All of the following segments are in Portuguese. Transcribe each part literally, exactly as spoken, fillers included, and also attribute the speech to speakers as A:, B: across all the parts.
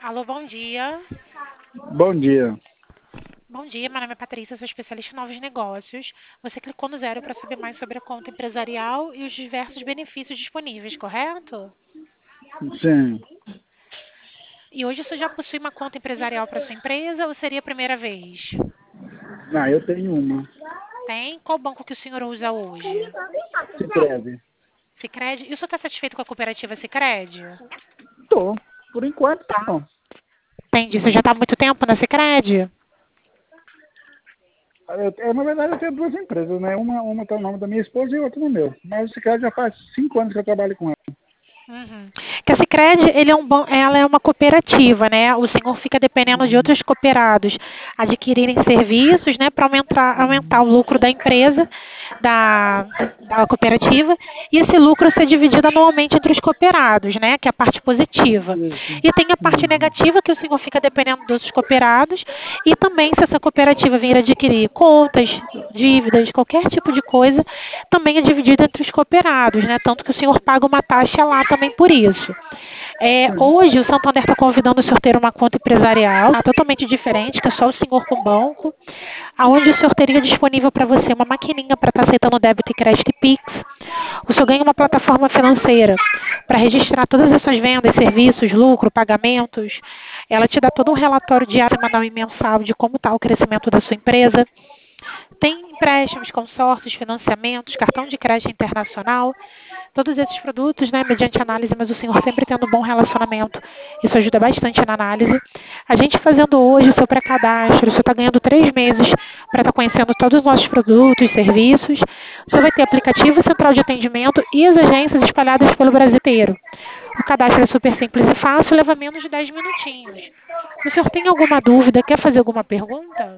A: Alô, bom dia.
B: Bom dia.
A: Bom dia, meu nome é Patrícia, sou especialista em novos negócios. Você clicou no zero para saber mais sobre a conta empresarial e os diversos benefícios disponíveis, correto?
B: Sim.
A: E hoje você já possui uma conta empresarial para sua empresa ou seria a primeira vez?
B: Ah, eu tenho uma.
A: Tem? Qual banco que o senhor usa hoje?
B: Sicredi.
A: Sicredi? E o senhor está satisfeito com a cooperativa Sicredi?
B: Tô. Por enquanto,
A: Tá.
B: não.
A: Entendi. Você já está há muito tempo na Sicredi?
B: Eu, eu, na verdade, eu tenho duas empresas, né? Uma, uma tem o nome da minha esposa e outra no meu. Mas o Sicredi já faz cinco anos que eu trabalho com ela.
A: Uhum. Que a Sicredi, ele é um bom, ela é uma cooperativa, né? O senhor fica dependendo de outros cooperados adquirirem serviços, né, para aumentar, aumentar o lucro da empresa, da, da cooperativa, e esse lucro ser dividido anualmente entre os cooperados, né, que é a parte positiva.
B: Isso.
A: E tem a parte
B: Uhum.
A: negativa, que o senhor fica dependendo dos outros cooperados, e também se essa cooperativa vir adquirir contas, dívidas, qualquer tipo de coisa, também é dividido entre os cooperados, né? Tanto que o senhor paga uma taxa lá também por isso. É,
B: Sim.
A: hoje o Santander está convidando o senhor a ter uma conta empresarial, tá, totalmente diferente, que é só o senhor com o banco, aonde o senhor teria disponível para você uma maquininha para estar aceitando débito e crédito e Pix. O senhor ganha uma plataforma financeira para registrar todas as suas vendas, serviços, lucro, pagamentos. Ela te dá todo um relatório diário, semanal e mensal de como está o crescimento da sua empresa. Tem empréstimos, consórcios, financiamentos, cartão de crédito internacional, todos esses produtos, né, mediante análise, mas o senhor sempre tendo um bom relacionamento. Isso ajuda bastante na análise. A gente fazendo hoje o seu pré-cadastro, o senhor está ganhando três meses para estar conhecendo todos os nossos produtos, serviços. O senhor vai ter aplicativo central de atendimento e as agências espalhadas pelo Brasil inteiro. O cadastro é super simples e fácil, leva menos de dez minutinhos. O senhor tem alguma dúvida? Quer fazer alguma pergunta?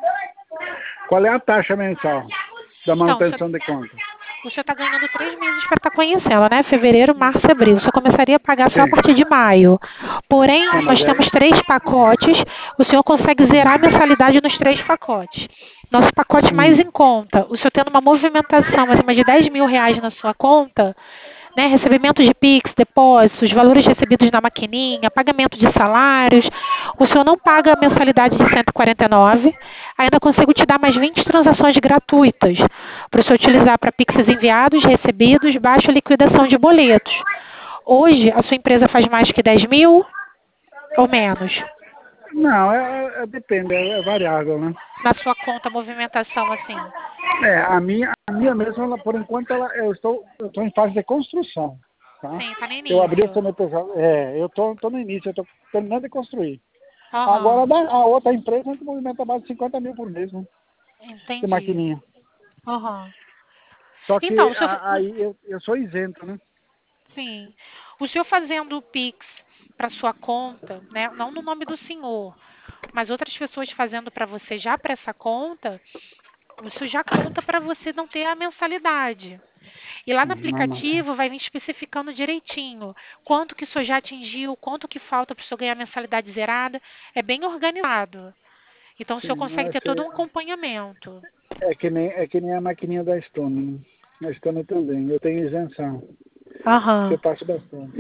B: Qual é a taxa mensal da
A: Então, o senhor
B: manutenção de conta?
A: O senhor está ganhando três meses para estar conhecendo, né? Fevereiro, março e abril. O senhor começaria a pagar só a
B: Sim.
A: partir de maio. Porém,
B: Ah, mas
A: nós
B: é.
A: temos três pacotes. O senhor consegue zerar a mensalidade nos três pacotes. Nosso pacote mais
B: Hum.
A: em conta, o senhor tendo uma movimentação acima de dez mil reais na sua conta, né, recebimento de Pix, depósitos, valores recebidos na maquininha, pagamento de salários. O senhor não paga a mensalidade de cento e quarenta e nove. Ainda consigo te dar mais vinte transações gratuitas para o senhor utilizar para Pix enviados, recebidos, baixa liquidação de boletos. Hoje, a sua empresa faz mais que dez mil ou menos?
B: Não, é, é- é- depende, é, é variável, né?
A: Na sua conta, movimentação assim?
B: É, a minha, a minha mesma, ela, por enquanto, ela, eu estou, eu estou em fase de construção, tá?
A: Sim, está no
B: Eu abri o
A: início.
B: C N P J, é, eu estou tô, tô no início, eu estou terminando de construir. Agora,
A: Aham,
B: da- a outra empresa, a gente movimenta mais de cinquenta mil por mês, né? De
A: entendi.
B: maquininha.
A: Aham.
B: Só
A: Então,
B: que
A: o senhor,
B: a-
A: o-
B: aí eu, eu sou isento, né?
A: sim. O senhor fazendo o Pix para sua conta, né? Não no nome do senhor, mas outras pessoas fazendo para você já para essa conta, isso já conta para você não ter a mensalidade. E lá no
B: Não, não.
A: aplicativo vai vir especificando direitinho quanto que o senhor já atingiu, quanto que falta para o senhor ganhar a mensalidade zerada. É bem organizado. Então o senhor
B: Sim, não
A: consegue
B: é,
A: ter todo um
B: que,
A: acompanhamento.
B: é, que nem, é que nem a maquininha da Stone, né? A Stone também, eu tenho isenção, que
A: Aham,
B: eu passo bastante.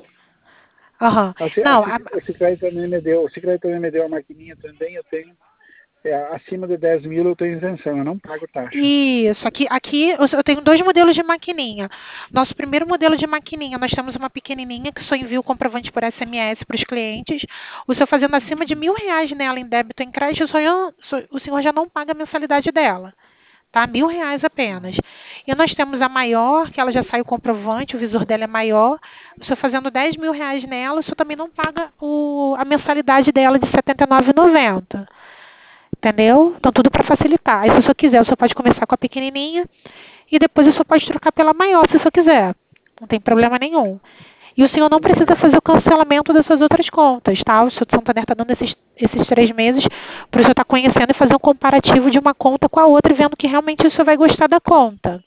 A: aham.
B: A, Ci- a,
A: Não, a-
B: Ci- o Cicred também me deu, o Cicred também me deu a maquininha também, eu tenho. É, acima de dez mil eu tenho isenção, eu não pago taxa.
A: Isso, aqui, aqui eu eu tenho dois modelos de maquininha. Nosso primeiro modelo de maquininha, nós temos uma pequenininha que só envia o comprovante por S M S para os clientes. O senhor fazendo acima de mil reais nela em débito ou em crédito, o senhor, o senhor já não paga a mensalidade dela. Tá? Mil reais apenas. E nós temos a maior, que ela já sai o comprovante, o visor dela é maior. O senhor fazendo dez mil reais nela, o senhor também não paga o, a mensalidade dela de setenta e nove reais e noventa centavos. Entendeu? Então, tudo para facilitar. Aí, se o senhor quiser, o senhor pode começar com a pequenininha e depois o senhor pode trocar pela maior, se o senhor quiser. Não tem problema nenhum. E o senhor não precisa fazer o cancelamento das suas outras contas, tá? O senhor de Santander está dando esses, esses três meses para o senhor estar conhecendo e fazer um comparativo de uma conta com a outra e vendo que realmente o senhor vai gostar da conta.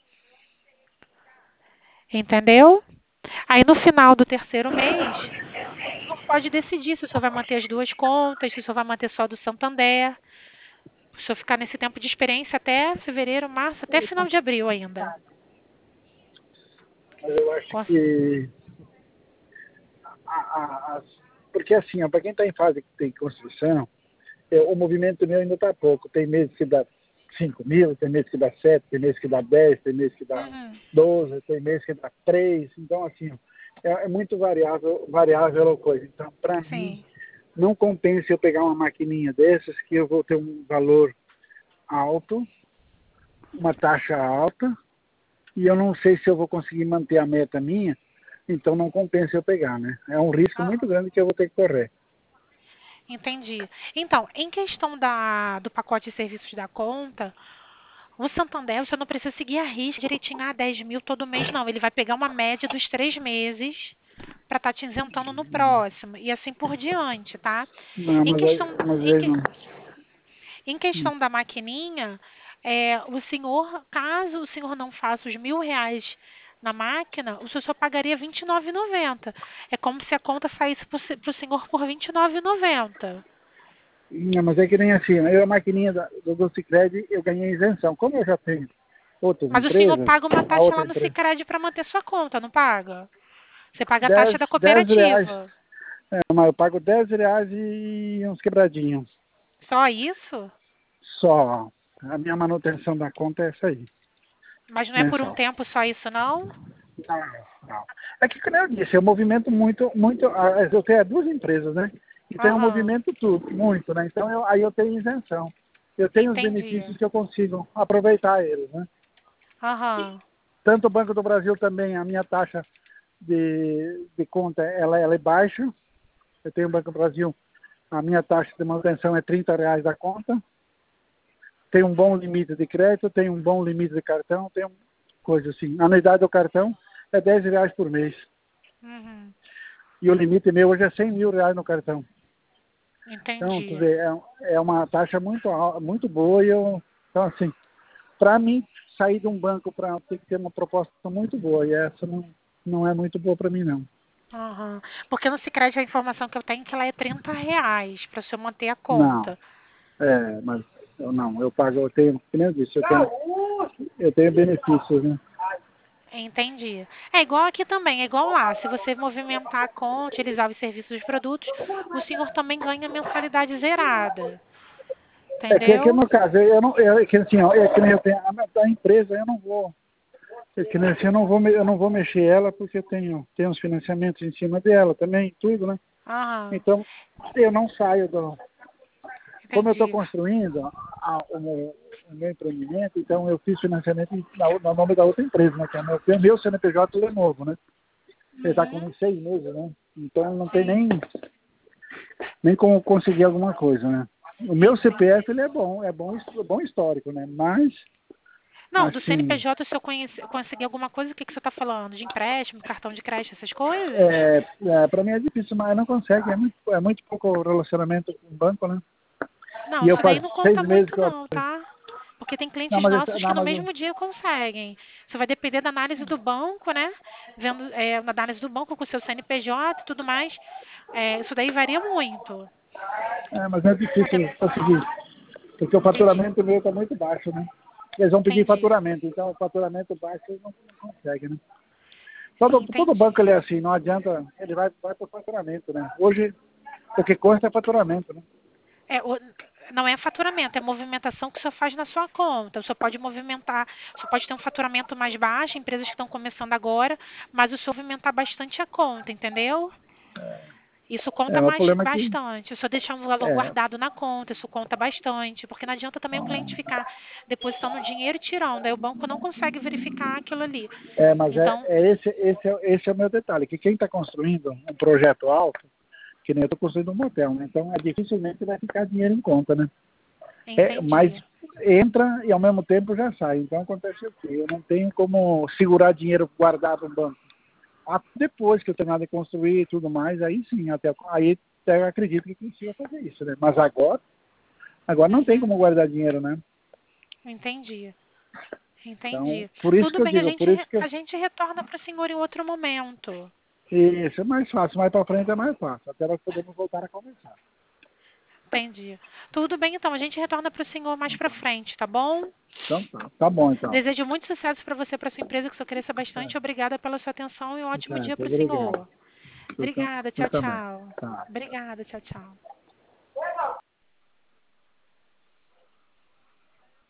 A: Entendeu? Aí, no final do terceiro mês, o senhor pode decidir se o senhor vai manter as duas contas, se o senhor vai manter só do Santander. Se eu ficar nesse tempo de experiência até fevereiro, março, até final de abril ainda.
B: Mas eu acho
A: Cons-
B: que a, a, as- porque assim, para quem está em fase de construção, é, o movimento meu ainda está pouco. Tem meses que dá cinco mil, tem meses que dá sete, tem meses que dá dez, tem meses que dá
A: Uhum.
B: doze, tem meses que dá três. Então, assim, é, é muito variável, variável a coisa. Então, para mim,
A: Sim.
B: não compensa eu pegar uma maquininha dessas que eu vou ter um valor alto, uma taxa alta, e eu não sei se eu vou conseguir manter a meta minha, então não compensa eu pegar, né? É um risco
A: Aham.
B: muito grande que eu vou ter que correr.
A: Entendi. Então, em questão da, do pacote de serviços da conta, o Santander, você não precisa seguir a risca direitinho, ah, dez mil todo mês, não. Ele vai pegar uma média dos três meses para estar te isentando no próximo, e assim por diante, tá?
B: Não,
A: Em
B: mas,
A: questão,
B: aí- mas
A: em,
B: aí
A: que-
B: não.
A: em
B: Hum.
A: questão da maquininha, é, o senhor, caso o senhor não faça os mil reais na máquina, o senhor só pagaria vinte e nove reais e noventa centavos. É como se a conta saísse para o senhor por vinte e nove reais e noventa centavos.
B: Não, mas é que nem assim, eu a maquininha da, do Docicred eu ganhei isenção. Como eu já tenho outras
A: Mas o senhor
B: empresas,
A: paga uma
B: a
A: taxa
B: outra
A: lá no
B: empresa,
A: Sicredi para manter sua conta, não paga? Você paga a taxa
B: dez
A: da
B: dez reais,
A: cooperativa.
B: é, mas eu pago dez reais e uns quebradinhos.
A: Só isso?
B: Só. A minha manutenção da conta é essa aí,
A: Mas não é por um
B: mensal.
A: tempo só isso, não?
B: Não, não. É que, como eu disse, é um movimento muito, muito. ah, Eu tenho duas empresas, né? Então é um
A: Aham.
B: movimento tudo, muito, né? Então eu, aí eu tenho isenção. Eu tenho os
A: Entendi.
B: benefícios que eu consigo aproveitar eles, né?
A: Aham.
B: Tanto o Banco do Brasil também, a minha taxa de, de conta, ela, ela é baixa. Eu tenho o Banco do Brasil, a minha taxa de manutenção é trinta reais da conta. Tem um bom limite de crédito, tem um bom limite de cartão, tem um, coisa assim. A anuidade do cartão é dez reais por mês.
A: Uhum.
B: E o limite meu hoje é cem mil reais no cartão. Então, tu
A: Entendi.
B: vê, é, é uma taxa muito, al- muito boa. E eu, então, assim, para mim, sair de um banco para ter que ter uma proposta muito boa. E essa não, não é muito boa para mim, não.
A: Aham. Porque no Sicredi a informação que eu tenho é que ela é trinta reais para o senhor manter a
B: Não,
A: conta.
B: é, mas eu não, eu pago, eu tenho, como eu disse, eu tenho, eu tenho benefícios, né?
A: Entendi. É igual aqui também, é igual lá. Se você movimentar a conta, utilizar os serviços dos produtos, o senhor também ganha mensalidade zerada.
B: É que, é que
A: Entendeu?
B: no caso, eu não, eu, é que assim, ó, é que nem eu tenho, a, minha- a empresa eu não vou, é que nem assim, eu não vou, me- eu não vou mexer ela porque eu tenho, tenho uns financiamentos em cima dela também, tudo, né?
A: Aham.
B: Então, eu não saio do, como eu estou
A: Entendi.
B: construindo a- o, meu, o meu empreendimento, então eu fiz financiamento em- na, no nome da outra empresa, né? Que é o meu, o meu C N P J ele é novo, né? Ele está com
A: Uhum.
B: uns seis meses, né? Então não tem
A: Sim.
B: nem, nem como conseguir alguma coisa, né? O meu C P F
A: Entendi.
B: ele é bom, é bom, his- bom histórico, né? Mas,
A: Não, do
B: assim,
A: C N P J, se eu conhece, conseguir alguma coisa, o que, que você está falando? De empréstimo, cartão de crédito, essas coisas?
B: é, é, para mim é difícil, mas não consegue, é muito, é muito pouco relacionamento com o banco, né?
A: Não,
B: E eu
A: isso daí
B: faz
A: não
B: seis
A: conta
B: meses
A: muito
B: que eu...
A: não, tá? Porque tem
B: Não,
A: clientes
B: mas, esse-
A: nossos que
B: não,
A: no
B: mas eu-
A: mesmo dia conseguem. Isso vai depender da análise do banco, né? Vendo é, na análise do banco com o seu C N P J e tudo mais. É, isso daí varia muito.
B: é, mas é
A: Até,
B: difícil conseguir. Porque o
A: entendi,
B: faturamento meu está muito baixo, né? Eles vão pedir
A: entendi,
B: faturamento, então o faturamento baixo eles não, não conseguem, né? Todo, todo
A: entendi.
B: banco ele é assim, não adianta, ele vai, vai para o faturamento, né? Hoje o que consta é faturamento, né?
A: É, o- não é faturamento, é movimentação que o senhor faz na sua conta. O senhor pode movimentar, o senhor pode ter um faturamento mais baixo, empresas que estão começando agora, mas o senhor movimentar bastante a conta, entendeu? Isso
B: É,
A: conta
B: o
A: mais
B: problema é que
A: bastante. Se eu deixar um valor
B: é,
A: guardado na conta, isso conta bastante. Porque não adianta também o cliente ficar depositando dinheiro e tirando. Aí o banco não consegue verificar aquilo ali.
B: é mas é,
A: Então,
B: é esse, esse, é, esse é o meu detalhe, que quem está construindo um projeto alto, que nem eu estou construindo um motel, né? Então é, dificilmente vai ficar dinheiro em conta, né? É, mas
A: entendi.
B: entra e ao mesmo tempo já sai. Então acontece o quê? Eu não tenho como segurar dinheiro guardado no banco. Ah, depois que eu terminar de construir e tudo mais, aí sim, até, aí até eu acredito que consiga fazer isso, né? Mas agora, agora não tem
A: Uhum,
B: como guardar dinheiro, né?
A: entendi.
B: Então,
A: Entendi.
B: por isso
A: Tudo
B: que eu
A: bem, a
B: digo,
A: gente,
B: por isso
A: re-
B: que eu,
A: a gente retorna para o senhor em outro momento.
B: isso é mais fácil, mais para frente é mais fácil, até nós podemos voltar a conversar.
A: Entendi. Tudo bem, então. A gente retorna para o senhor mais para frente, tá bom?
B: Então tá, tá bom então.
A: Desejo muito sucesso para você e para sua empresa, que o senhor cresça
B: Tá,
A: bastante. Obrigada pela sua atenção e um ótimo
B: tá,
A: dia para o
B: obrigado.
A: senhor. Obrigada, tchau,
B: também.
A: tchau.
B: Tá.
A: Obrigada, tchau, tchau.